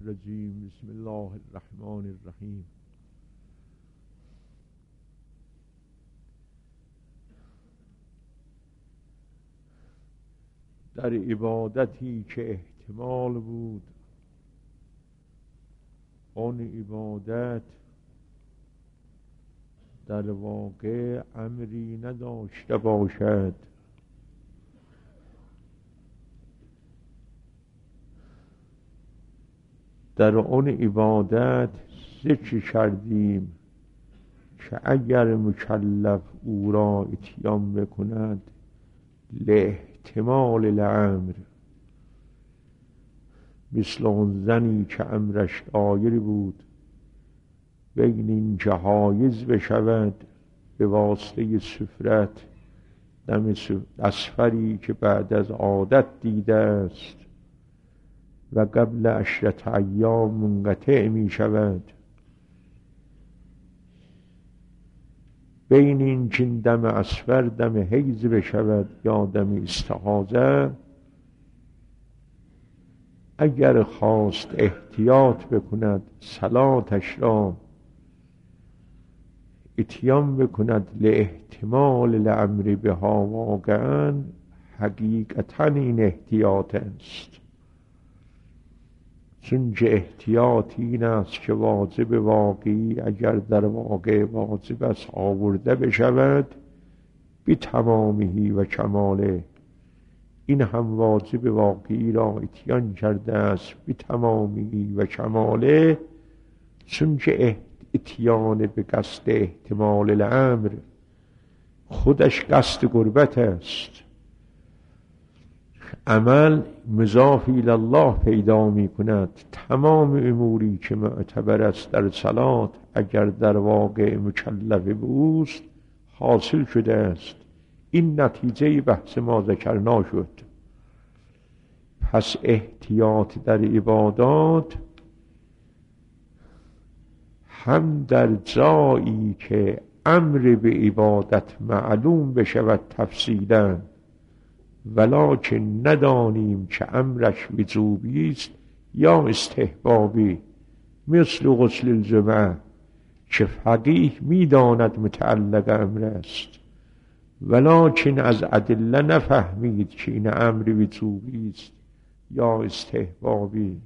الرجیم. بسم الله الرحمن الرحیم. در عبادتی که احتمال بود آن عبادت در واقع امری نداشته باشد، در آن عبادت ذکر کردیم که اگر مکلف او را اتیان بکند لاحتمال الامر، مثل آن زنی که امرش دایر بود بین این که حایض بشود به واسطه سفرت دم اصفری که بعد از عادت دیده است و قبل 10 ایام منقطع می شود، بین این که دم اصفر دم حیض بشود یا دم استحاضه، اگر خواست احتیاط بکند صلاتش را اتیان بکند لاحتمال الامر بها، واقعا حقیقتا این احتیاط است. چون که احتیاط این است که واجب واقعی اگر در واقع واجب است آورده بشود بی تمامی و کماله، این هم واجب واقعی را اتیان کرده است بی تمامی و کماله، چون که اتیان به قصد احتمال الامر خودش قصد قربت است. عمل مضاف الی الله پیدا می کند. تمام اموری که معتبر است در صلات اگر در واقع مکلف بوست حاصل شده است. این نتیجه بحث ما ذکرنا شد. پس احتیاط در عبادات هم در جایی که امر به عبادت معلوم بشود تفصیلا ولکن ندانیم که امرش وجوبی است یا استحبابی، مثل غسل الجمعه که فقیه میداند متعلق امر است ولکن از ادله نفهمید که این امر وجوبی است یا استحبابی.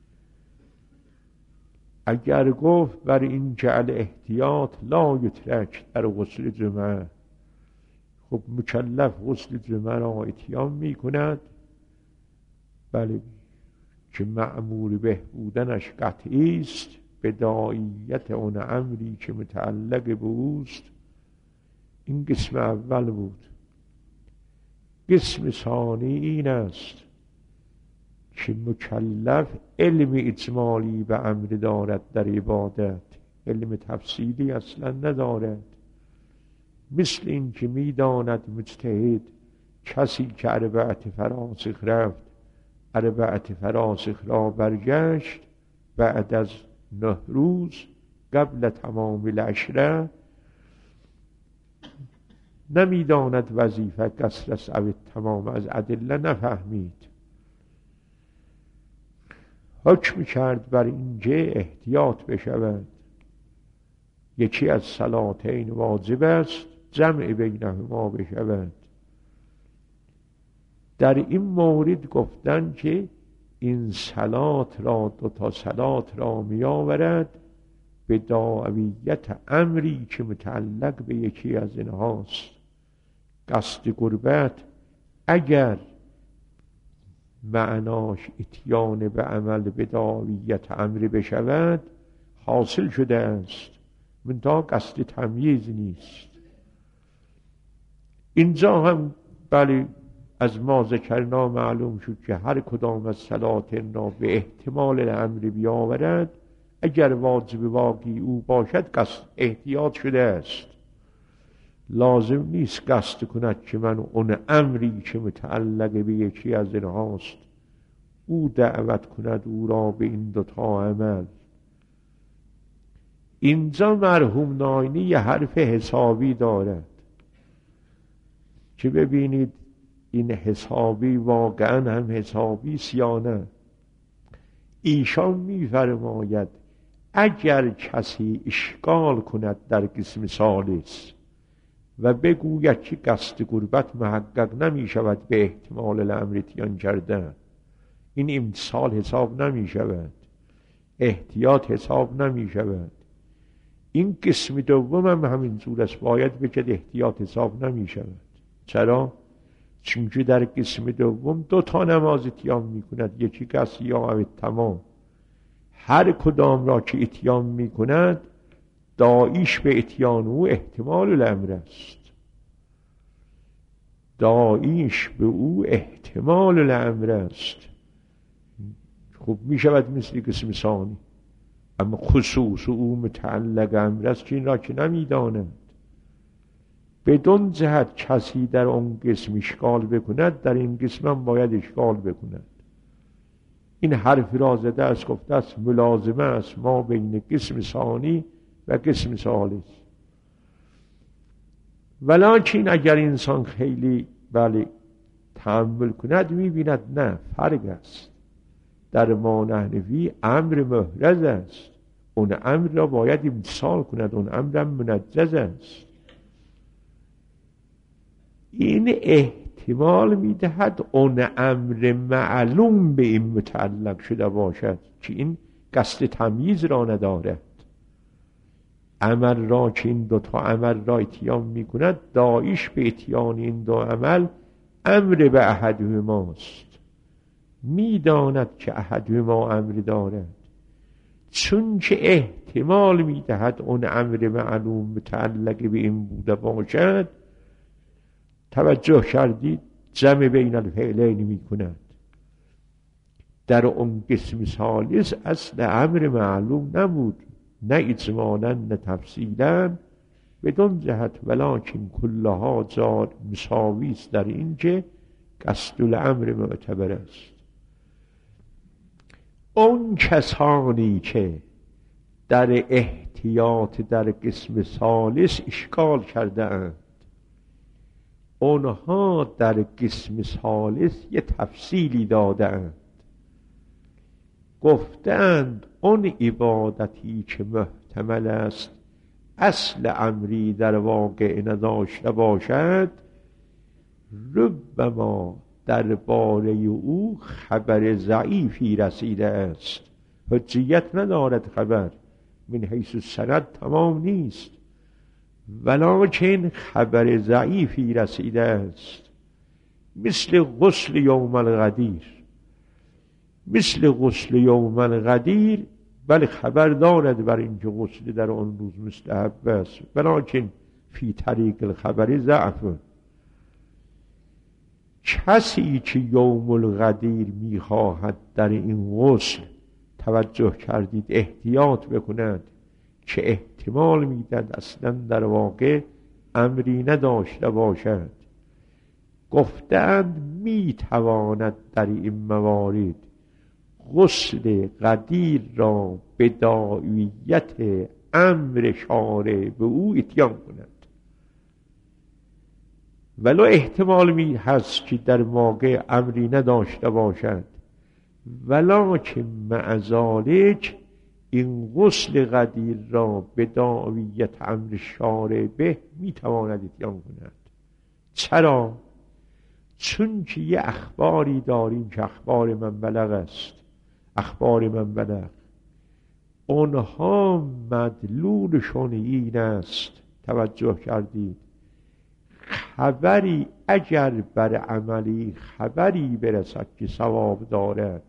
اگر گفت بر این جعل احتیاط لا یترک در غسل جمعه، خب مکلف غسل جمعه را اتیان می کند، بله، که مأمور به بودنش قطعی است به داعیت اون امری که متعلق بوست. این قسم اول بود. قسم ثانی این است که مکلف علم اجمالی به امر دارد در عبادت، علم تفصیلی اصلا ندارد. مثل این که میداند مجتهد کسی که 4 فراسخ رفت 4 فراسخ را برگشت بعد از 9 روز قبل تمام 10 نمیداند وظیفه قصر است او تمام، از ادله نفهمید، حکم کرد بر اینکه احتیاط بشود. یکی از صلاتین واجب است جمع بینهما بشود. در این مورد گفتن که این صلات را 2 صلات را می آورد به داعیت امری که متعلق به یکی از اینهاست. قصد قربت اگر معناش اتیان به عمل به داعیت امری بشود حاصل شده است، منتها قصد تمییز نیست. اینجا هم بله از ما ذکرنا معلوم شد که هر کدام از صلاتین را به احتمال الامر بیاورد اگر واجب واقعی او باشد قصد احتیاط شده است. لازم نیست قصد کند که من اون امری که متعلق به یکی از اینهاست او دعوت کند او را به این 2 عمل. اینجا مرحوم ناینی یه حرف حسابی دارد که ببینید این حسابی واقعا هم حسابی است یا نه. ایشان می‌فرماید اگر کسی اشکال کند در قسم ثالث و بگوید که قصد قربت محقق نمی شود به احتمال الامر اتیان کردن، این امتصال حساب نمی شود، احتیاط حساب نمی شود. این قسم دوم هم همین جور است، باید بگید احتیاط حساب نمی شود. چرا؟ چون که در قسم دوم 2 نماز اتیان می کند، یکی قصد یا تمام. هر کدام را که اتیان می کند داییش به اتیان او احتمال الامر است، داییش به او احتمال الامر است. خب می شود مثل قسم ثانی، اما خصوص او متعلق امر است که این را که نمی داند. بدون جهت کسی در اون قسم اشکال بکند، در این قسم هم باید اشکال بکند. این حرف را زده است، گفته است ملازمه است ما بین قسم ثانی و قسم ثالث. ولکن اگر انسان خیلی تأمل کند می‌بیند نه، فرق است. در ما نحنفی امر محرز است، اون امر را باید امتثال کند، اون امر منجز است. این احتمال میدهد اون امر معلوم به این متعلق شده باشد که این قصد تمییز را ندارد. عمل را که این 2 عمل را اتیان میکند داییش به اتیان این 2 عمل امر به احدهماست، میداند که احدهما امر دارد. چون که احتمال میدهد اون امر معلوم متعلق به این بوده باشد، توجه کردید جمع بین الفعلین میکند. در اون قسم ثالث اصل امر معلوم نبود، نه اجمالا نه تفصیلا، بدون جهت ولکن کلها جار مساوی است در این که قصد الامر معتبر است. اون کسانی که در احتیاط در قسم ثالث اشکال کرده اند، اونها در قسم ثالث یه تفصیلی دادند، گفتند اون عبادتی که محتمل است اصل امری در واقع نداشته باشد، ربما درباره او خبر ضعیفی رسیده است. حجیت ندارد خبر، من حیث السند تمام نیست، ولکن خبر ضعیفی رسیده است. مثل غسل یوم الغدیر، مثل غسل یوم الغدیر، بله خبر دارد بر اینکه غسل در آن روز مستحب است، ولکن فی طریق الخبر ضعف. کسی که یوم الغدیر میخواهد در این غسل، توجه کردید، احتیاط بکند که احتمال میدهد اصلا در واقع امری نداشته باشد، گفتند میتواند در این موارد غسل غدیر را به داعیت امر شارع به او اتیان کند. ولو احتمال می هست که در واقع امری نداشته باشد، ولکن مع ذلک این غسل غدیر را به داعیت امر شارع به می تواند اتیان کند. چرا؟ چون که یه اخباری داریم که اخبار من بلغ است، اخبار من بلغ، اونها مدلولشون این است، توجه کردید، خبری اگر بر عملی خبری برسد که ثواب دارد،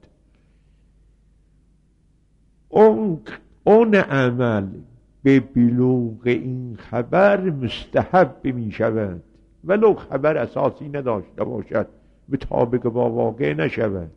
اون عمل به بلوغ این خبر مستحب می شود، ولو خبر اساسی نداشته باشد، مطابق با واقع نشود.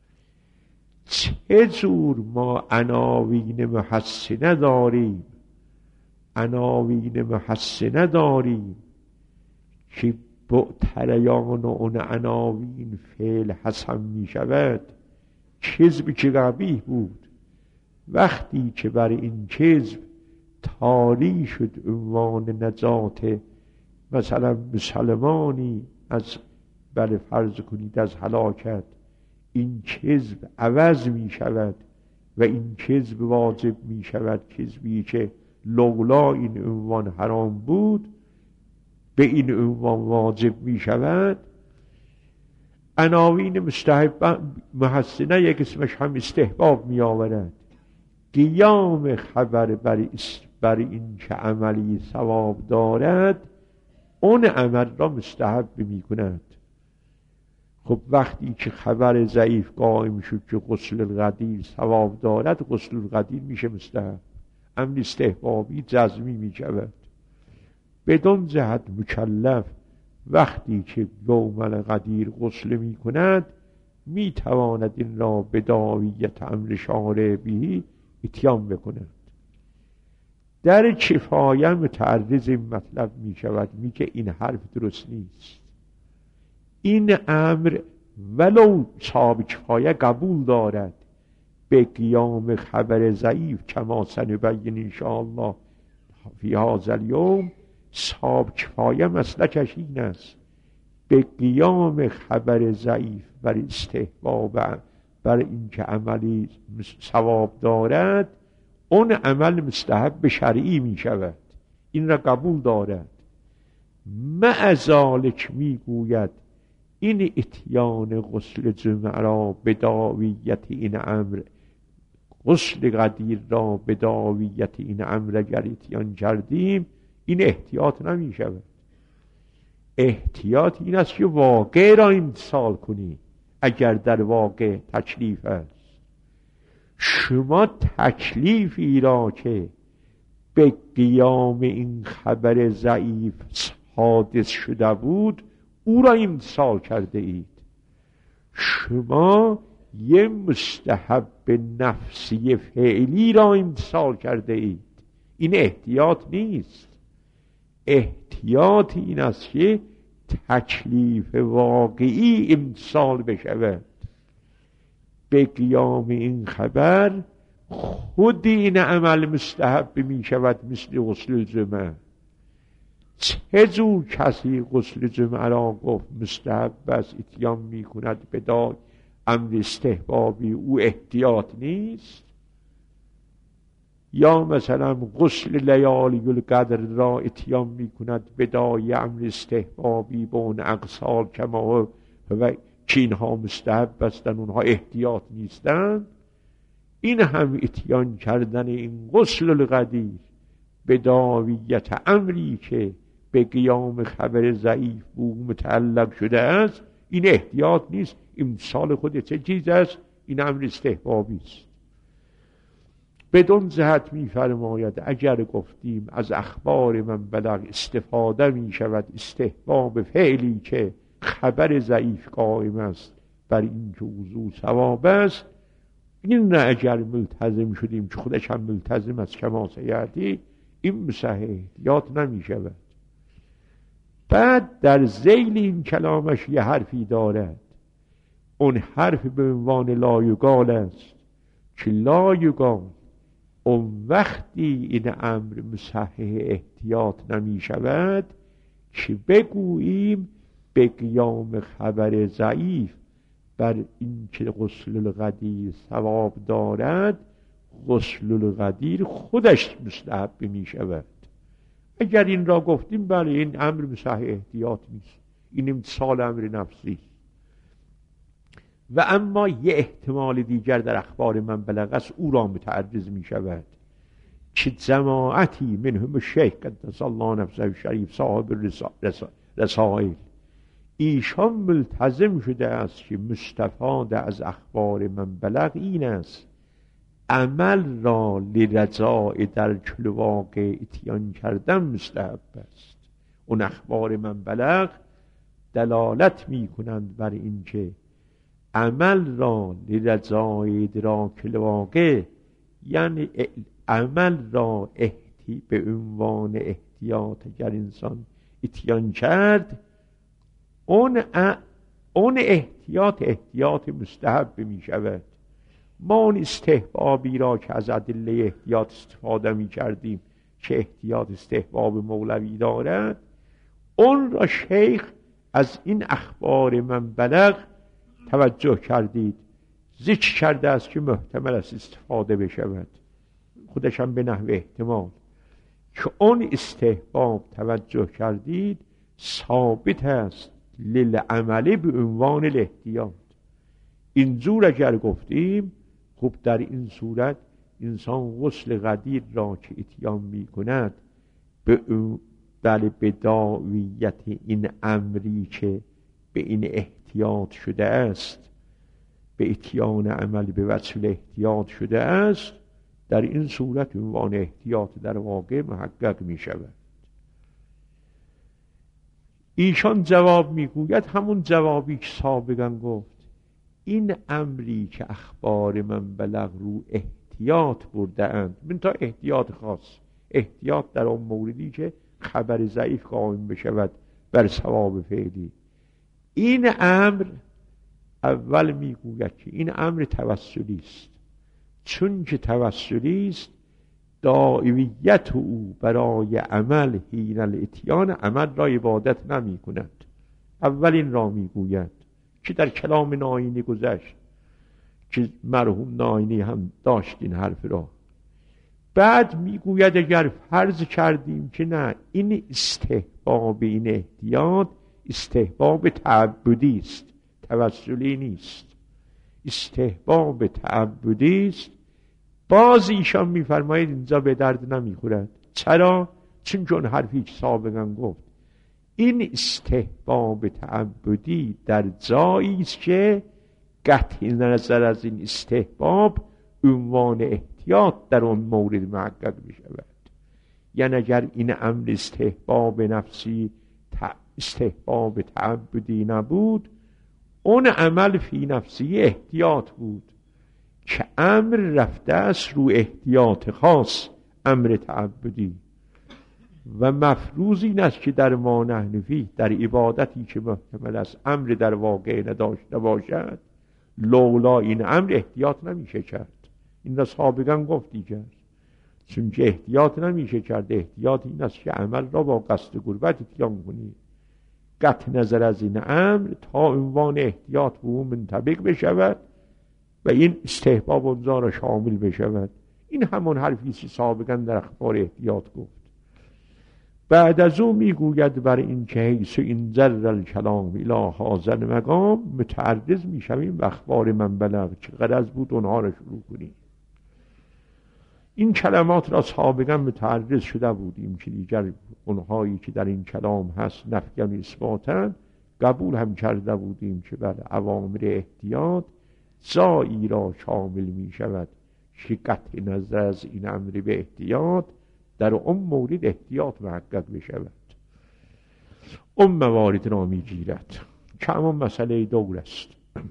چه جور ما عناوین محسنه داریم، عناوین محسنه داریم که بعتریان اون عناوین فعل حسن می شود. کذب که قبیح بود، وقتی که بر این کذب طاری شد عنوان نجات مثلا مسلمانی از، بله فرض کنید از هلاکت، این کذب عوض می شود و این کذب واجب می شود، کذبی که لولا این عنوان حرام بود به این عنوان واجب می شود. عناوین مستحب محسنه یک اسمش هم استحباب می آورد. قیام خبر بر این که عملی ثواب دارد اون عمل را مستحب می کند. خب وقتی که خبر ضعیف قائم شد که غسل الغدیر ثواب دارد، غسل الغدیر میشه مستحب، امر استحبابی جزمی می شود. بدون جهت مکلف وقتی که یوم الغدیر غسل می کند می تواند این را به داویت امر شارع بهی اتیان بکند. در کفایه متعرض این مطلب می شود، میگه این حرف درست نیست. این امر ولو صاحب کفایه قبول دارد به قیام خبر ضعیف کما سنبین انشاءالله فی هذا الیوم، صاحب کفایه مسلکش این است به قیام خبر ضعیف بر استحباب بر این که عملی ثواب دارد اون عمل مستحب شرعی می شود، این را قبول دارد. مع ذالک می گوید این اتیان غسل جمعه را به داویت این امر، غسل غدیر را به داویت این امر اگر اتیان کردیم این احتیاط نمی شود. احتیاط این است که واقع را امتثال کنی اگر در واقع تکلیف است. شما تکلیفی را که به قیام این خبر ضعیف حادث شده بود او را امتثال کرده اید. شما یه مستحب نفسی فعلی را امتثال کرده اید، این احتیاط نیست. احتیاط این است که تکلیف واقعی امتثال بشود. به قیام این خبر خود این عمل مستحب می شود، مثل غسل جمعه. چه جور کسی غسل جمعه را گفت مستحب است اتیان می کند به دای امر استحبابی، او احتیاط نیست؟ یا مثلا غسل لیالی القدر را اتیان می کند به دای امر استحبابی به اون اقصال کما و که اینها مستحب هستند اونها احتیاط نیستند. این هم اتیان کردن این غسل الغدیر به داویت امری که به قیام خبر ضعیف بو متعلق شده است این احتیاط نیست، امثال خود چه چیز است؟ این امر استحبابی است. بدون جهت می فرماید اگر گفتیم از اخبار من بلغ استفاده می شود استحباب فعلی که خبر ضعیف قائم است بر این که وضو ثواب است، این نه اگر ملتزم شدیم که خودش هم ملتزم است کما سیأتی، این مصحح احتیاط نمی شود. بعد در ذیل این کلامش یه حرفی دارد، اون حرف به عنوان لایقال است که لایقال اون وقتی این امر مصحح احتیاط نمی شود که بگوییم به قیام خبر ضعیف بر این که غسل الغدیر ثواب دارد غسل الغدیر خودش مستحب می شود. اگر این را گفتیم بله این امر مصحح احتیاط نیست، این امتثال امر نفسی. و اما یه احتمال دیگر در اخبار من بلغ است، او را متعرض می شود که جماعتی منهم شیخ قدس الله نفسه شریف صاحب رسائل، ایشان ملتزم شده است که مستفاد از اخبار من بلغ این است عمل را لرجاء در کل واقع اتیان کردن مستحب است. اون اخبار من بلغ دلالت می کنند بر این که عمل را لرجاء ادراک الواقع، یعنی عمل را به عنوان احتیاط اگر انسان اتیان کرد اون احتیاط مستحب می شود. ما اون استحبابی را که از ادله احتیاط استفاده می کردیم که احتیاط استحباب مولوی دارد، اون را شیخ از این اخبار من بلغ توجه کردید ذکر کرده است که محتمل است استفاده بشود، خودش هم به نحو احتمال، که اون استحباب توجه کردید ثابت است للعمل به عنوان الاحتیاط. اینجور اگر گفتیم خب در این صورت انسان غسل غدیر را که اتیان می کند به داویت این امری که به این احتیاط شده است، به اتیان عمل به وسیله احتیاط شده است، در این صورت عنوان احتیاط در واقع محقق می شود. ایشان جواب میگوید همون جوابی که سابقا گفت، این امری که اخبار من بلغ رو احتیاط برده اند، من تا احتیاط خاص، احتیاط در اون موردی که خبر ضعیف قائم بشود بر ثواب فعلی. این امر اول میگوید که این امر توسلی است، چون که توسلی است داعیت او برای عمل حین الاتیان عمل را عبادت نمی کند. اول این را میگوید که در کلام ناینی گذشت که مرحوم ناینی هم داشت این حرف را. بعد میگوید اگر فرض کردیم که نه، این استحباب این احتیاط استحباب تعبدی است، توسلی نیست، استحباب تعبدی است، باز ایشان میفرماید اینجا به درد نمیخورد. چرا؟ چون اون حرفی که سابقا گفت، این استحباب تعبدی در جایی است که قطع نظر از این استحباب عنوان احتیاط در اون مورد محقق بشود. یعنی اگر این امر استحباب نفسی استحباب تعبدی نبود، اون عمل فی نفسی احتیاط بود که امر رفته است رو احتیاط خاص، امر تعبدی. و مفروض این است که در ما نحن فیه، در عبادتی که محتمل است امر در واقع نداشته باشد، لولا این امر احتیاط نمیشه کرد. این را سابقا گفت دیگر، چون که احتیاط نمیشه کرد. احتیاط این است که عمل را با قصد قربت اتیان کنی، قطع نظر از این امر تا عنوان احتیاط به اون منطبق بشود و این استحباب اونجا را شامل بشود. این همون حرفی که سابقا در اخبار احتیاط گفت. بعد از او میگوید بر این که حیث این جر الکلام الی هذا المقام متعرض میشویم و اخبار من بلغ، چه غرض بود اونها را شروع کنیم. این کلمات را سابقا متعرض شده بودیم که دیگر اونهایی که در این کلام هست نفیاً اثباتاً قبول هم کرده بودیم که بر اوامر احتیاط جایی را شامل می شود که قطع نظر از این امر به احتیاط در اون مورد احتیاط محقق بشود. اون موارد را می گیرد که همون مسئله دور است.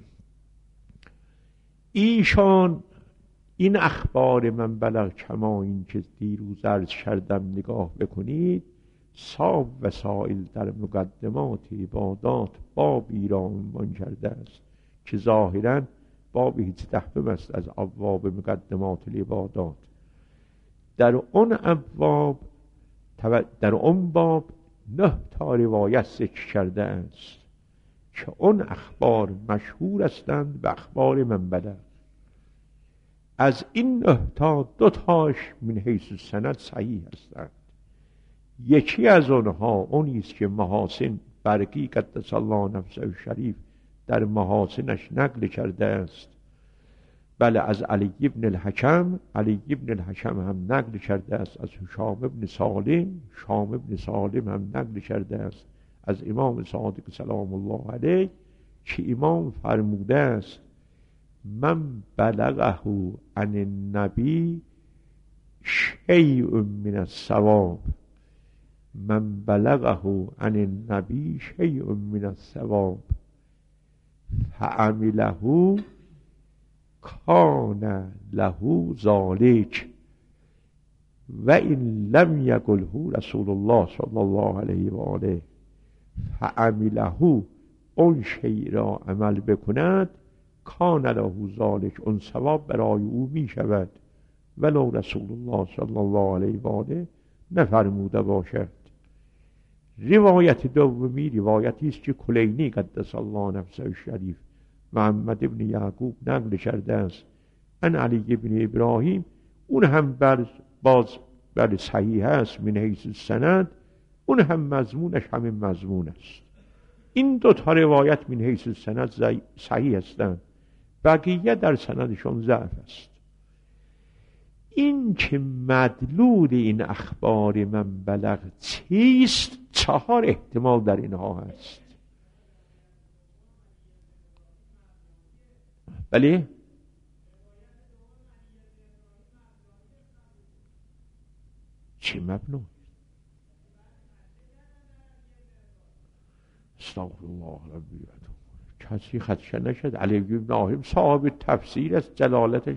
ایشان این اخبار من بلغ کما این که دیروز عرض کردم نگاه بکنید، ساب و سائل در مقدمات عبادات بابی را عنوان کرده است که ظاهراً باب 18 است از ابواب مقدمات العبادات. در اون باب 9 تا روایت ذکر کرده است که اون اخبار مشهور هستند به اخبار من بلغ. از این 9 تا 2 تاش من حیث سند صحیح هستند. یکی از اونها اونی است که محاسن برقی قدس الله نفسه شریف در محاسنش نقل کرده است. بله، از علی ابن الحکم، علی ابن الحکم هم نقل کرده است. از شام ابن سالم، شام ابن سالم هم نقل کرده است از امام صادق سلام الله علیه که امام فرموده است من بلغه عن النبی شیء من الثواب، من بلغه عن النبی شیء من الثواب فعمله کان له ذلک و این لم یقله رسول الله صلی الله علیه و آله فعمله، اون شیء را عمل بکند، کان له ذلک، اون ثواب برای او می شود ولو رسول الله صلی الله علیه و آله نفرموده باشد. روایت دومی روایتی است که کلینی قدس الله نفسه شریف محمد ابن یعقوب نقل کرده است ان علی ابن ابراهیم، اون هم باز بر صحیح است من حیث السند، اون هم مضمونش همین مضمون است. این دو تا روایت من حیث السند صحیح هستند، بقیه در سندشون ضعف است. این که مدلول این اخبار من بلغ چیست؟ 4 احتمال در اینها هست. بله؟ چه مبنی؟ استغفر الله ربی کسی خدشه نشد. علی بن ابراهیم صاحب تفسیر است، جلالتش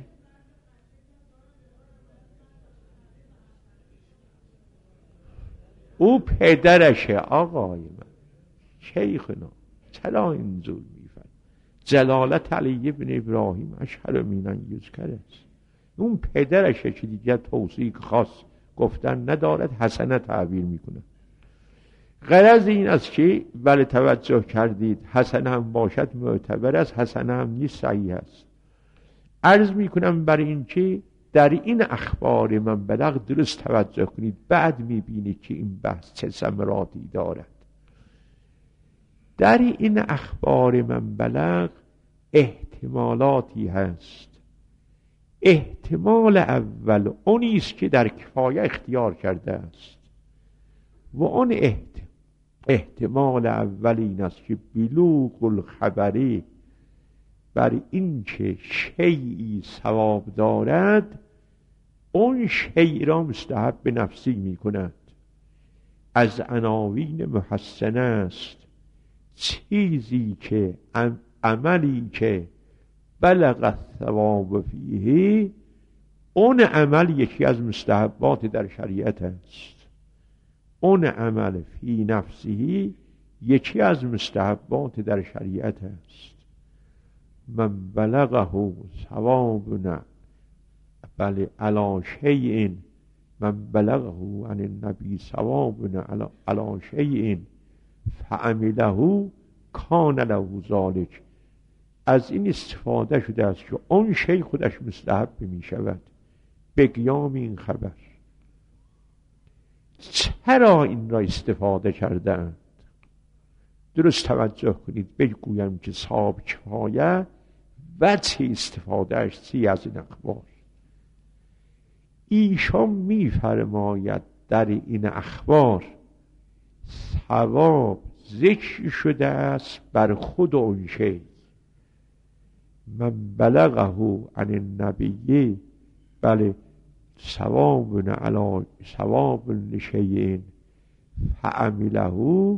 او پدرشه آقای من شیخنا، چرا اینجور میفرد؟ جلالت علی بن ابراهیم اشهر مینن یذکر است، اون پدرشه که دیگر توصیق خاص گفتن ندارد، حسنه تعبیر میکنه. غرض این است که بله توجه کردید حسنه هم باشد معتبر است، حسنه هم نیست صحیح است. عرض میکنم برای این که در این اخبار من بلغ درست توجه کنید، بعد میبینید که این بحث چه ثمراتی دارد. در این اخبار من بلغ احتمالاتی هست. احتمال اول اونی است که در کفایه اختیار کرده است و اون احتمال اول این است که بلوغ الخبری بر این که شیئی ثواب دارد اون شیء را مستحب به نفسی می کند. از عناوین محسنه است چیزی که عملی که بلغ الثواب فیه، اون عمل یکی از مستحبات در شریعت است. اون عمل فی نفسی یکی از مستحبات در شریعت است. من بلغه ثوابنا بل علی شیء، من بلغه عن النبی ثوابنا علی شیء فعمله کان له ذلک. از این استفاده شده است که اون شیء خودش مستحب می شود به قیام این خبر. چرا این را استفاده کردند؟ درست توجه کنید. بگویم که صاحب کفایه و چه استفاده اش چی از این اخبار. ایشان می فرماید در این اخبار ثواب ذکر شده است بر خود اون شیء. من بلغه عن النبی بله ثواب علی ثواب لشیء فعمله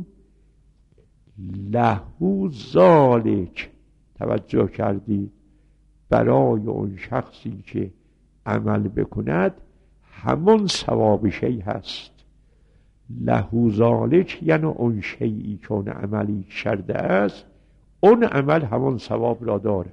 له ذلک. توجه کردید؟ برای اون شخصی که عمل بکند همون ثواب شیء هست. له ذلک یعنی اون شیئی که اون عملی کرده است اون عمل همون ثواب را دارد.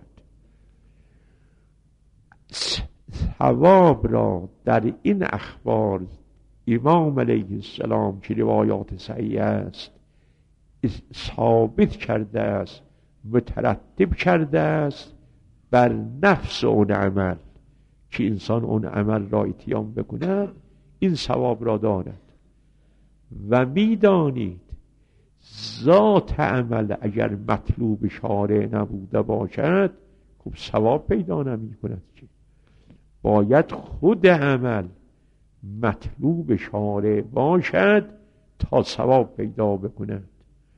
ثواب را در این اخبار امام علیه السلام که روایات صحیح است ثابت کرده است، مترتب کرده است بر نفس اون عمل که انسان اون عمل را اتیان بکند این ثواب را دارد. و میدانید ذات عمل اگر مطلوب شارع نبوده باشد خب ثواب پیدا نمی کند که باید خود عمل مطلوب شارع باشد تا ثواب پیدا بکند.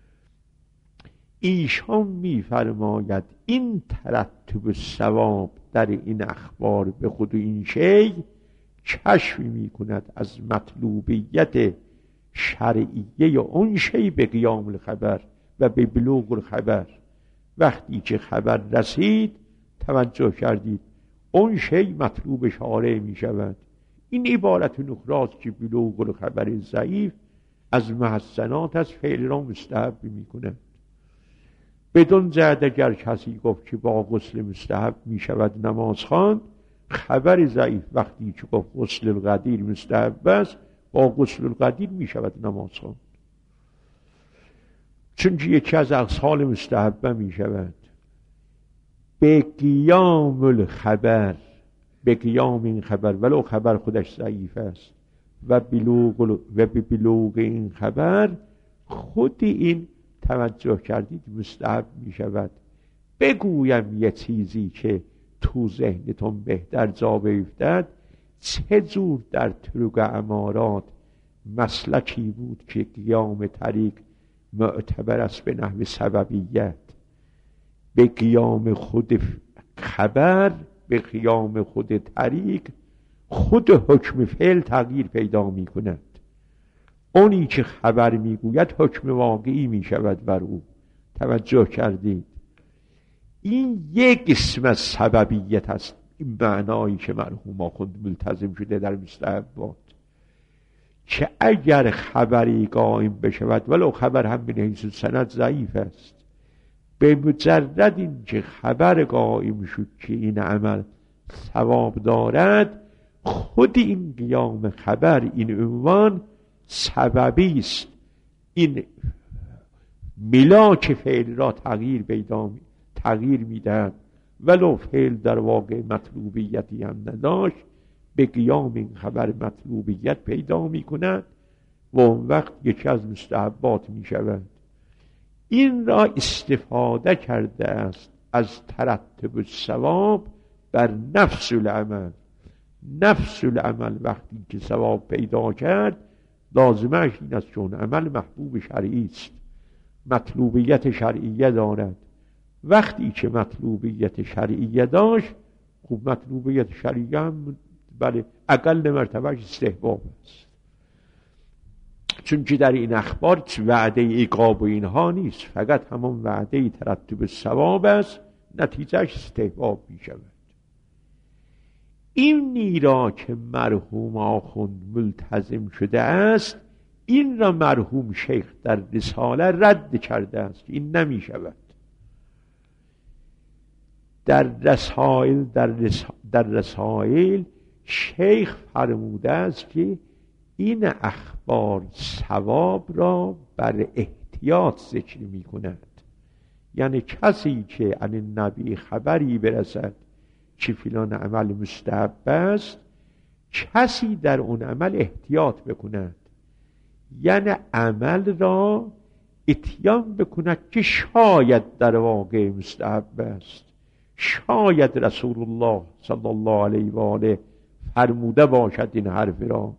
ایشان می فرماید این ترتب ثواب در این اخبار به خود این شیء کشف می کند از مطلوبیت شرعیه اون شیء به قیام الخبر و به بلوغ الخبر. وقتی که خبر رسید توجه کردید اون شیء مطلوب شارع می شود. این عبارت نخراست که بلوغ الخبر ضعیف از محسنات از فعل را مستحب می کند. بدون زد اگر کسی گفت که با غسل مستحب می شود نماز خواند، خبر ضعیف وقتی که گفت غسل القدیر مستحب است با غسل القدیر می شود نماز خواند، چون یکی از اغسال مستحبه می شود. به قیام الخبر، به قیام این خبر ولو خبر خودش ضعیف است و به بلوغ این خبر، خود این توجه کردید مستحب می شود. بگویم یه چیزی که تو ذهنتون بهتر جا بیفتد، چه جور در طرق امارات مسلکی بود که قیام طریق معتبر است به نحو سببیت؟ به قیام خود خبر، به قیام خود طریق، خود حکم فعل تغییر پیدا می کند. اونی که خبر می گوید حکم واقعی می شود بر او. توجه کردید؟ این یک اسم از سببیت است، این معنایی که مرحوم آخوند ملتزم شده در مستحبات، که اگر خبری قائم بشود ولو خبر هم به حیث سند ضعیف است، به مجرد این که خبر قائم شد که این عمل ثواب دارد، خود این قیام خبر، این عنوان سببی است، این ملاک فعل را تغییر میدهد ولو فعل در واقع مطلوبیتی هم نداشت، به قیام این خبر مطلوبیت پیدا می کند و اون وقت یکی از مستحبات می شود. این را استفاده کرده است از ترتب ثواب بر نفس العمل. نفس العمل وقتی که ثواب پیدا کرد، لازمش این است چون عمل محبوب شرعی است، مطلوبیت شرعیه دارد. وقتی که مطلوبیت شرعیه داشت، خوب مطلوبیت شرعیه هم بله اقل مرتبهش استحباب است، چون که در این اخبار وعده عقاب و اینها نیست، فقط همون وعده ترتب ثواب است، نتیجهش استحباب می شود. این را که مرحوم آخوند ملتزم شده است، این را مرحوم شیخ در رساله رد کرده است، این نمی شود. در رسائل شیخ فرموده است که این اخبار ثواب را بر احتیاط ذکر می کند. یعنی کسی که عن النبی خبری برسد که فلان عمل مستحب است، کسی در اون عمل احتیاط بکند، یعنی عمل را اتیان بکند که شاید در واقع مستحب است، شاید رسول الله صلی الله علیه و آله فرموده باشد این حرف را.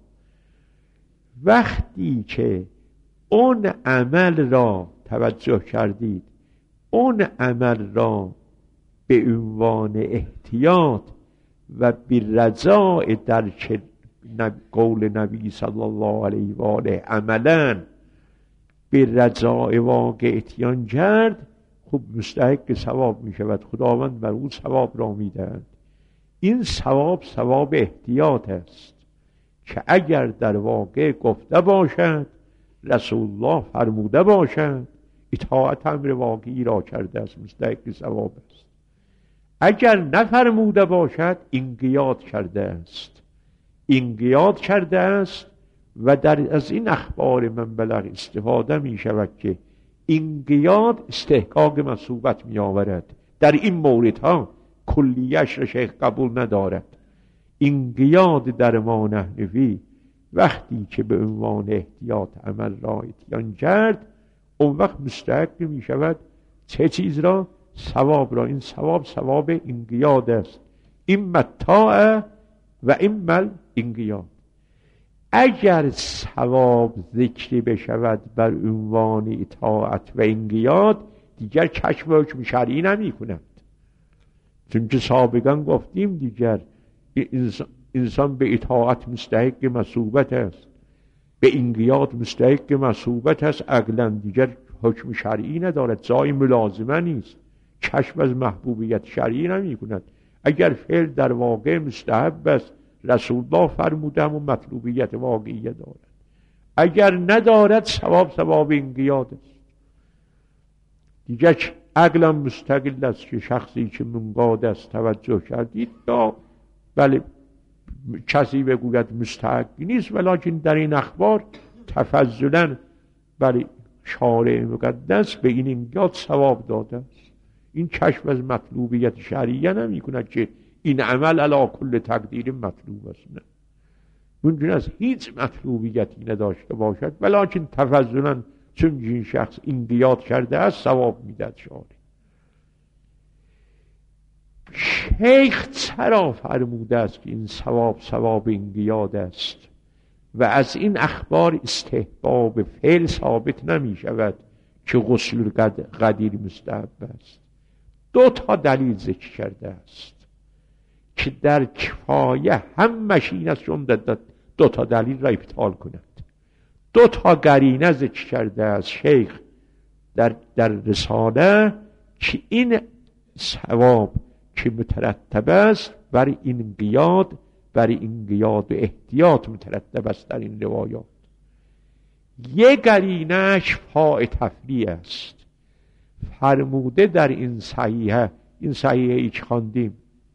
وقتی که اون عمل را توجه کردید، اون عمل را به عنوان احتیاط و برجاء در قول نبی صلی الله علیه و آله عملا به رجاء واقع اتیان کرد، خوب مستحق ثواب می شود، خداوند بر او ثواب را می دهد. این ثواب احتیاط است که اگر در واقع گفته باشد، رسول الله فرموده باشد، اطاعت امر واقعی را کرده است، مستحق ثواب است. اگر نفرموده باشد، انقیاد کرده است و از این اخبار من بلغ استفاده می شود که انقیاد استحقاق مثوبت می آورد. در این موردها کلیش را شیخ قبول ندارد. انقیاد در ما نحنفی وقتی که به عنوان احتیاط عمل را اتیان کرد، اون وقت مستحق می شود چه چیز را؟ ثواب را. این ثواب انقیاد است، این متاع و این مل انقیاد. اگر ثواب ذکری بشود بر عنوان اطاعت و انقیاد، دیگر کشف و حکم شرعی نمی کند، چون که سابقا گفتیم دیگر انسان به اطاعت مستحق مثوبت است، به انقیاد مستحق مثوبت است، عقلا دیگر حکم شرعی ندارد، جای ملازمه نیست، کشف از محبوبیت شرعی نمی کند. اگر فعل در واقع مستحب است، رسول الله فرموده و مطلوبیت واقعیه دارد. اگر ندارد، ثواب انقیاد است. دیگر عقلا مستقل است که شخصی که منقاد است، توجه کردید، یا بله کسی بگوید مستحق نیست، ولیکن در این اخبار تفضلا بله شارع مقدس به این انقیاد ثواب داده است. این کشف از مطلوبیت شرعیه نمی کند که این عمل علی کل تقدیر مطلوب است. نه، ممکن است هیچ مطلوبیتی نداشته باشد، ولکن تفضلا چون این شخص انقیاد کرده است ثواب میدهد شارع. شیخ چرا فرموده است که این ثواب انقیاد است و از این اخبار استحباب فعل ثابت نمی شود که غسل غدیر مستحب است؟ دو تا دلیل ذکر کرده است که در کفایه همش این است چون دو تا دلیل را ابطال کند. دو تا قرینه ذکر کرده است شیخ در رساله که این ثواب که مترتب است بر انقیاد و احتیاط مترتب است در این روایات. یک قرینه‌اش فاء تفریع است. فرموده در این صحیحه ای که خواندیم،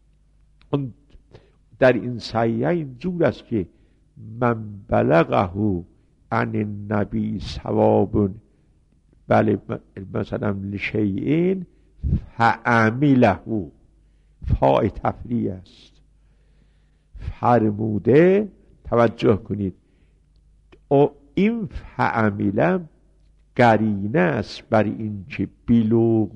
در این صحیحه اینجور است که من بلغه عن النبی ثواب، بله مثلا لشیئین فعمله، فاء تفریع است. فرموده توجه کنید این فعمله قرینه است بر این که بلوغ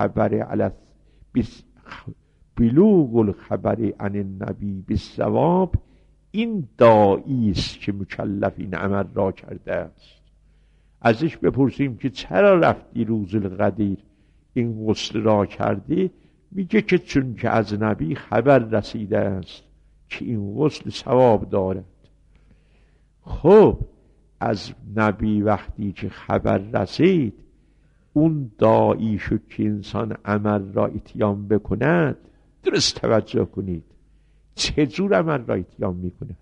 الخبر عن النبی بالثواب این داعی است که مکلف این عمل را کرده است. ازش بپرسیم که چرا رفتی روز القدیر این غسل را کردی؟ میگه که چون که از نبی خبر رسیده است که این غسل ثواب دارد. خب از نبی وقتی که خبر رسید اون داعی شد که انسان عمل را اتیان بکند. درست توجه کنید چجور عمل را اتیان میکند؟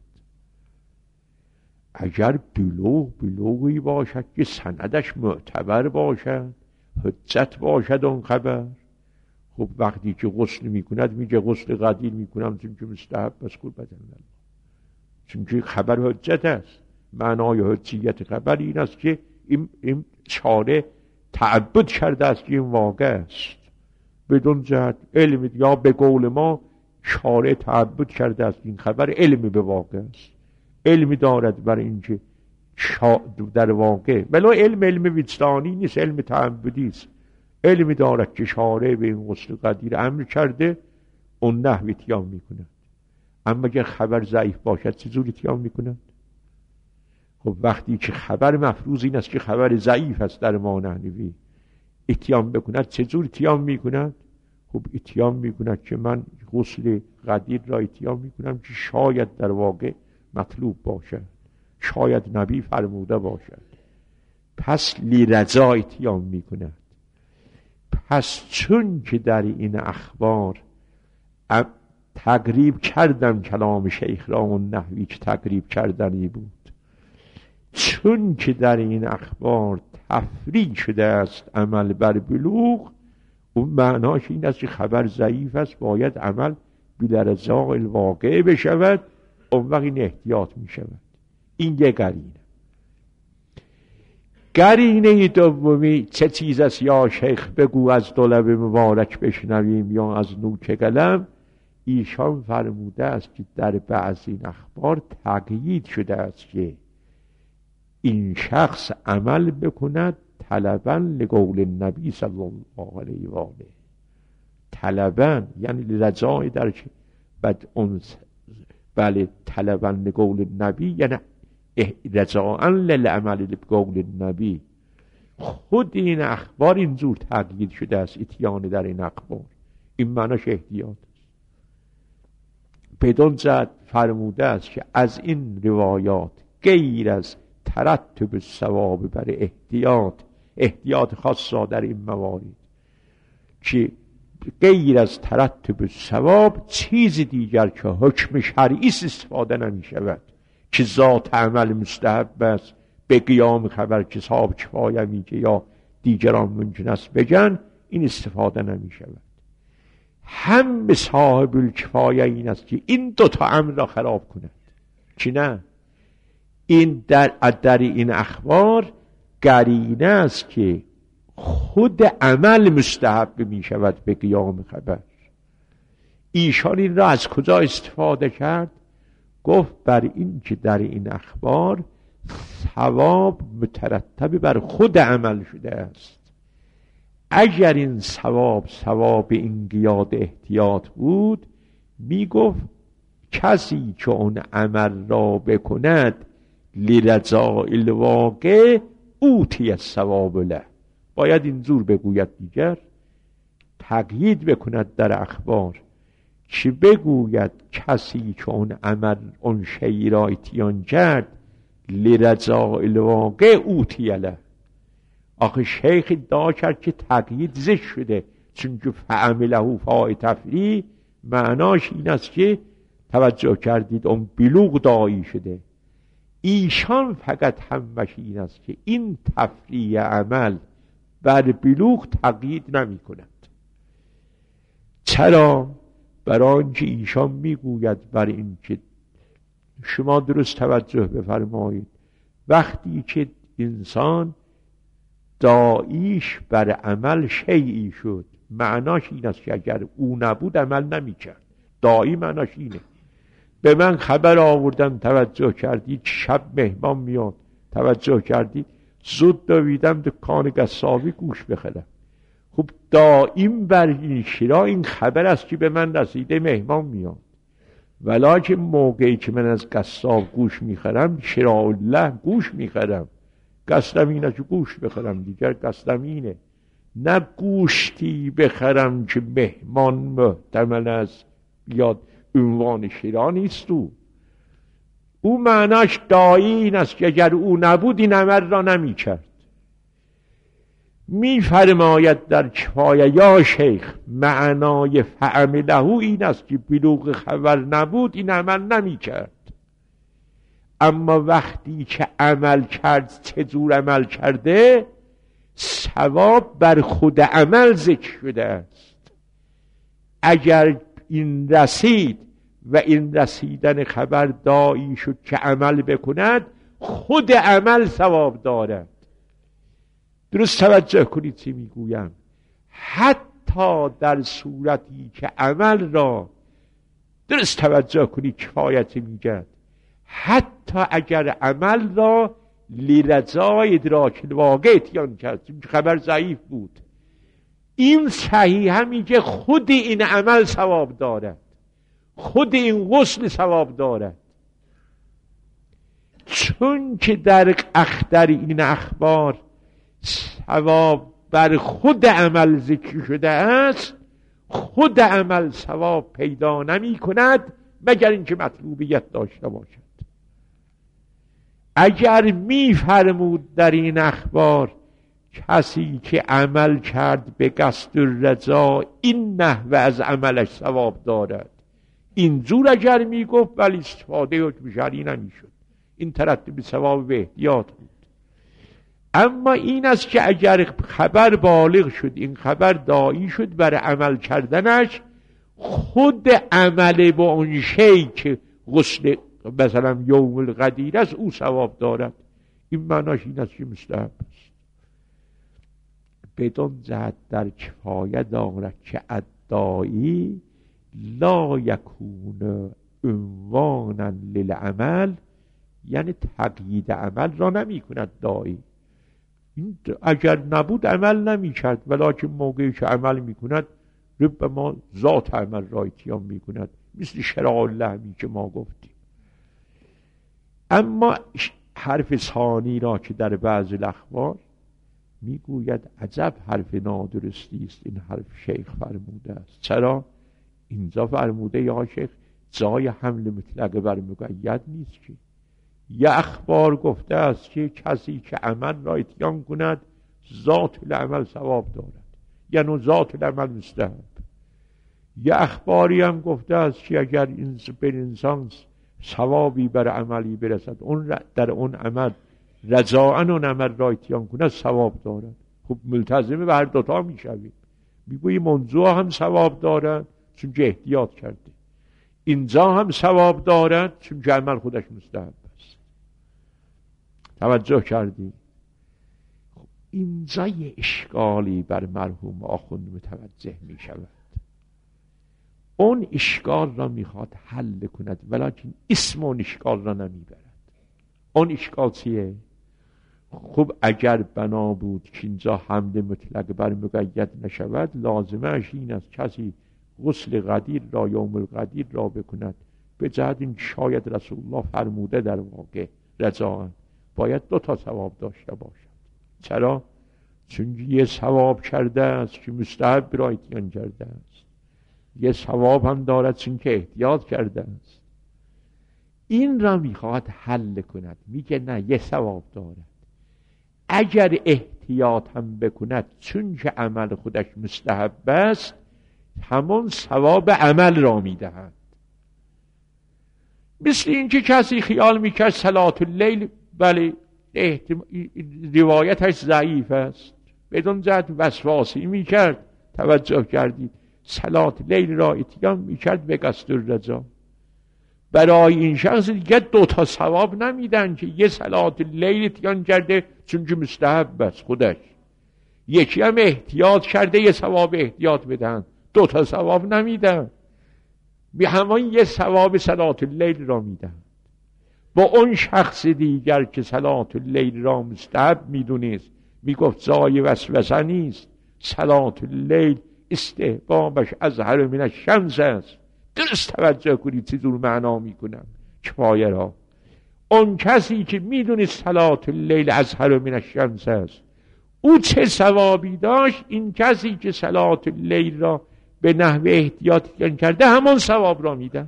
اگر بلوغی باشد که سندش معتبر باشد، حجت باشد اون خبر، خب وقتی که غسل میکند میگه غسل غدیر میکنم چون که مستحب است قربت الله، چون که خبر حجت است. معنای حجیت خبر این است که این چاره تعبد کرده است که این واقع است، بدون جهت علم، یا به قول ما چاره تعبد کرده است این خبر علمی به واقع است، علمی دارد برای اینکه در واقع ولو علم وجدانی نیست، علم تعبدی است، علمی دارد که شارع به این غسل غدیر امر کرده، اون نحو اتیان میکند. اما اگر خبر ضعیف باشد چجور اتیان میکند؟ خب وقتی که خبر مفروض این است که خبر ضعیف است در ما نحوی اتیان بکند، چجور اتیان میکند؟ خب اتیان میکند که من غسل غدیر را اتیان میکنم که شاید در واقع مطلوب باشد، شاید نبی فرموده باشد، پس لیرجا اتیان میکند. پس چون که در این اخبار تقریب کردم کلام شیخ را اون نحوی که تقریب کردنی بود، چون که در این اخبار تفریع شده است عمل بر بلوغ، اون معناش این است که خبر ضعیف است، باید عمل بلرجاء الواقع بشود، اون وقت این احتیاط می شود. این یک قرینه دومی چه چیز است یا شیخ بگو از دولب مبارک بشنویم یا از نوک قلم؟ ایشان فرموده است که در بعضی اخبار تقیید شده است که این شخص عمل بکند طلباً لقول النبی صلی الله علیه و آله. طلباً یعنی رجاء در بعد اون، بله طلباً لقول النبی یعنی رجاءً للعمل بقول النبی. خود این اخبار اینجور تقیید شده است، اتیان در این اخبار، این معناش احتیاط است. بدون جهت فرموده است که از این روایات غیر از ترتب ثواب بر احتیاط خاصا در این موارد، که غیر از ترتب ثواب چیز دیگر که حکم شرعی استفاده نمی شود که ذات عمل مستحب است، به قیام خبر که صاحب کفایه میگه یا دیگران ممکن است بگن، این استفاده نمی شود. هم صاحب الکفایه این است که این دوتا امر را خراب کند، که نه این در این اخبار قرینه است که خود عمل مستحب می شود به قیام خبر. ایشان این را از کجا استفاده کرد؟ گفت بر این که در این اخبار ثواب مترتب بر خود عمل شده است. اگر این ثواب این قیاد احتیاط بود، می گفت کسی که اون عمل را بکند لرضاء الواقع اوتی الثواب له. باید اینجور بگوید، دیگر تقیید بکند در اخبار، چی بگوید کسی که اون عمل اون شیء را اتیان کرد لرضاء الواقع اوتی له. آخه شیخ ادعا کرد که تقیید زشت شده، چون که فعمله فاعل تفریع معناش این است که توجه کردید اون بلوغ داعی شده. ایشان فقط همش این است که این تفریع عمل بر بلوغ تقیید نمی کند. چرا؟ برای آنکه ایشان میگوید بر این که شما درست توجه بفرمایید، وقتی که انسان داعیش بر عمل شیعی شد، معناش این است که اگر او نبود عمل نمی کرد. داعی معناش اینه. به من خبر آوردن، توجه کردید شب مهمان میاد، توجه کردید زود دویدم دکان قصابی گوش بخرم. خب دائم بر این شیرا این خبر است که به من رسیده مهمان میاد، ولیکن موقعی که من از قصاب گوش میخرم شراء الله گوش میخرم، قصدم اینه که گوش بخرم، دیگر قصدم اینه، نه گوشتی بخرم که مهمان محتمل است بیاد. عنوان شیرا نیست او معناش داعی این است که اگر او نبود این عمل را نمی کرد. می فرماید در کفایه یا شیخ معنای فعمله این است که بلوغ خبر نبود این عمل نمی کرد. اما وقتی که عمل کرد، چه جور عمل کرده؟ ثواب بر خود عمل ذکر شده است. اگر این رسید و این رسیدن خبر داعی شد که عمل بکند، خود عمل ثواب دارد. درست توجه کنید چی میگویم. حتی در صورتی که عمل را درست توجه کنید کفایت میگه، حتی اگر عمل را لرضای ادراک الواقع اتیان کرد، چون خبر ضعیف بود، این صحیح میگه خود این عمل ثواب دارد، خود این غسل ثواب دارد. چون که در این اخبار ثواب بر خود عمل ذکر شده است، خود عمل ثواب پیدا نمی کند مگر اینکه مطلوبیت داشته باشد. اگر می فرمود در این اخبار کسی که عمل کرد به قصد رضا این نحوه از عملش ثواب دارد، اینجور اگر می گفت ولی استفاده حکم شرعی نمی شد، این ترتب ثواب به احتیاط بود. اما این است که اگر خبر بالغ شد، این خبر داعی شد بر عمل کردنش، خود عمل با اون شیء که غسل مثلا یوم القدیر است او ثواب دارد. این معناش این است که مستحب است. بدون جهت در کفایه دارد که الداعی لا یکون عنوانا للعمل، یعنی تقیید عمل را نمی کند داعی. اگر نبود عمل نمی کرد، ولیکن موقعی که عمل می کند رب ما ذات عمل را اتیان می کند، مثل شرع الله می که ما گفتیم. اما حرف ثانی را که در بعض الاخبار می گوید عجب حرف نادرستی است، این حرف شیخ فرموده است. چرا؟ اینجا فرموده یا شیخ جای حمل مطلق بر مقید نیست که یه اخبار گفته است که کسی که عمل را اتیان کند ذات العمل ثواب دارد، یعنی ذات العمل مستحب. یه اخباری هم گفته است که اگر به انسان ثوابی بر عملی برسد، اون در اون عمل رضاعاً اون عمل را اتیان کند ثواب دارد. خب ملتزم به هر دوتا میشوید. میگویی موضوع هم ثواب دارد چون که احتیاط کرده، اینجا هم ثواب دارد چون که عمل خودش مستحب است. توجه کردی؟ اینجا یه اشکالی بر مرحوم آخوند متوجه می شود. اون اشکال را میخواد حل کند ولیکن اسم اون اشکال را نمیبرد. اون اشکال چیه؟ خب اگر بنا بود که اینجا حمل مطلق بر مقید نشود، لازمش این است کسی غسل غدیر را یوم الغدیر را بکند، به جهت این شاید رسول الله فرموده در واقع رجاءً باید 2 ثواب داشته باشد. چرا؟ چون یه ثواب کرده است که مستحب را اتیان کرده است، یه ثواب هم دارد چون که احتیاط کرده است. این را میخواد حل کند، میگه نه، یه ثواب دارد. اگر احتیاط هم بکند چون که عمل خودش مستحب است، همون ثواب عمل را میدهد. مثل اینکه کسی خیال میکرد صلات اللیل بله روایتش ضعیف است، بدون جهت وسواسی میکرد، توجه کردید، صلات لیل را اتیان میکرد به قصد الرجا. برای این شخص دیگه 2 ثواب نمیدن که یه صلات لیل اتیان کرده چون که مستحب است خودش، یکی هم احتیاط کرده یه ثواب احتیاط بدن، 2 ثواب نمیدن، به همان یه ثواب صلات اللیل را میدن. با اون شخص دیگر که صلات اللیل را مستحب میدونست میگفت جای وسوسه نیست، صلات اللیل استحبابش ازهر من الشمس است. درست توجه کنید چه جور معنا میکنم کفایه را. اون کسی که میدونست صلات اللیل ازهر من الشمس است، او چه ثوابی داشت؟ این کسی که صلات اللیل را به نحو احتیاط کرده همون ثواب را میدن.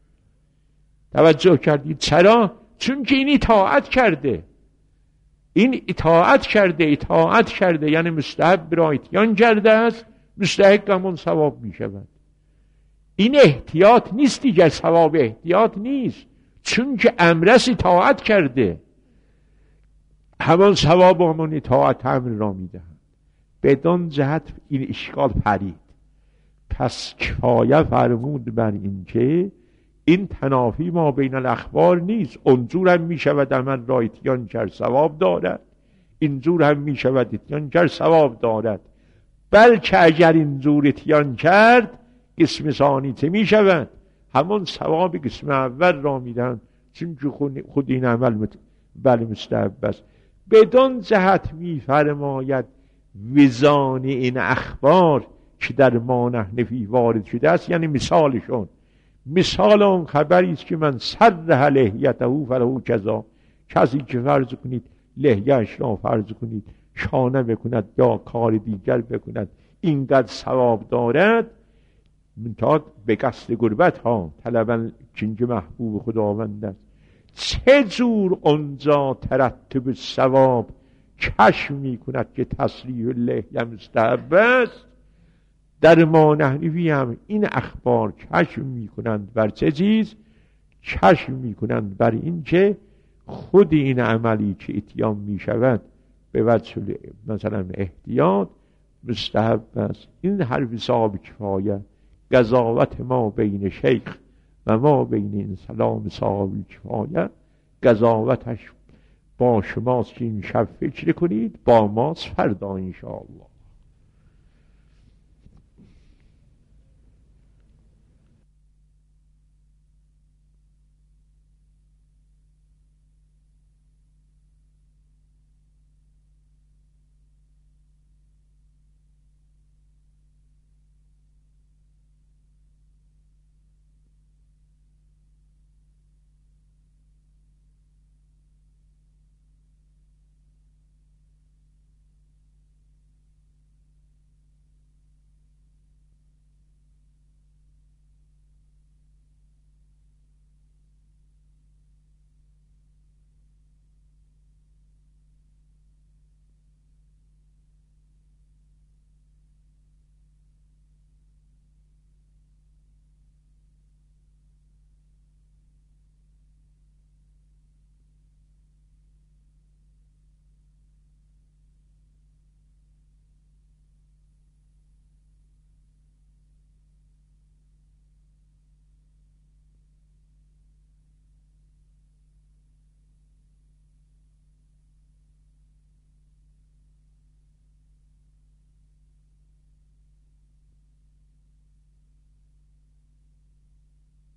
توجه کردید؟ چرا؟ چون که این اطاعت کرده، این اطاعت کرده یعنی مستحب را اتیان کرده است، مستحق همون ثواب می شود. این احتیاط نیست دیگر، ثواب احتیاط نیست، چون که امرس اطاعت کرده، همون ثواب و همون اطاعت امر را می دهند. بدون جهت این اشکال پرید. پس کفایه فرمود بر این که این تنافی ما بین الاخبار نیست. اونجور هم می شود عمل را اتیان کرد ثواب دارد، اینجور هم می شود اتیان کرد ثواب دارد. بلکه اگر اینجور اتیان کرد قسم ثانی چه می شود؟ همون ثواب قسم اول را می دهند، چون که خود این عمل بله مستحب است. بدون جهت می فرماید وزان این اخبار که در ما نحنفی وارد شده است، یعنی مثالشون، مثال اون خبری است که من سرح لحیته فله کذا، کسی که فرض کنید لحیه‌اش را فرض کنید شانه بکند یا کار دیگر بکند اینقدر ثواب دارد، منتها به قصد قربت ها طلبا چنج محبوب خداوند است. چه جور اونجا ترتب ثواب کشف می کند که تصریح لحیه مستحب است، در ما نحنفی هم این اخبار کشف می کنند بر چه چیز؟ کشف می کنند بر این که خود این عملی که اتیان می شود به وجه مثلا احتیاط مستحب است. این حرف صاحب کفایه، قضاوت ما بین شیخ و ما بین این سلام صاحب کفایه، قضاوتش با شماست که این شب فکر کنید، با ماست فردا انشاءالله.